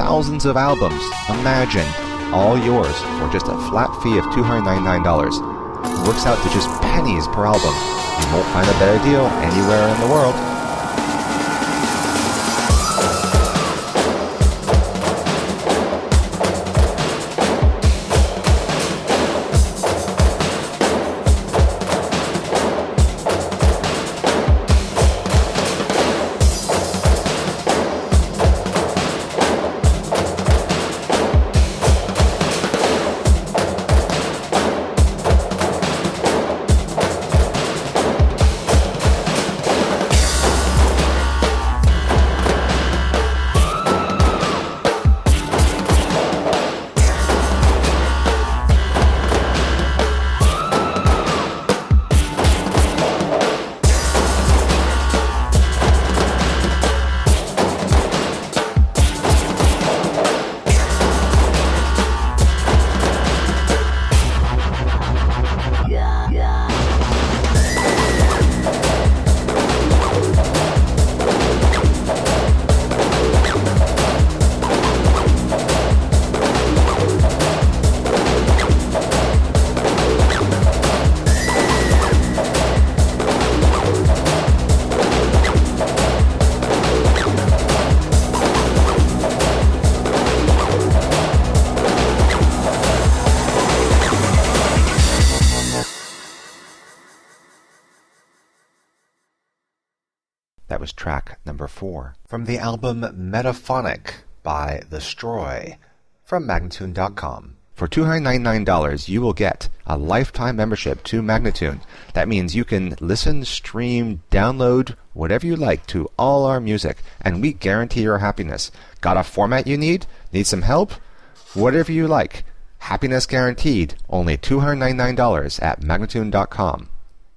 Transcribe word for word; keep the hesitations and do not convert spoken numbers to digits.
thousands of albums. Imagine, all yours for just a flat fee of two hundred ninety-nine dollars. It works out to just pennies per album. You won't find a better deal anywhere in the world. That was track number four from the album Metaphonic by The Stroy from Magnatune dot com. For two hundred ninety-nine dollars, you will get a lifetime membership to Magnatune. That means you can listen, stream, download, whatever you like to all our music, and we guarantee your happiness. Got a format you need? Need some help? Whatever you like. Happiness guaranteed. Only two hundred ninety-nine dollars at Magnatune dot com.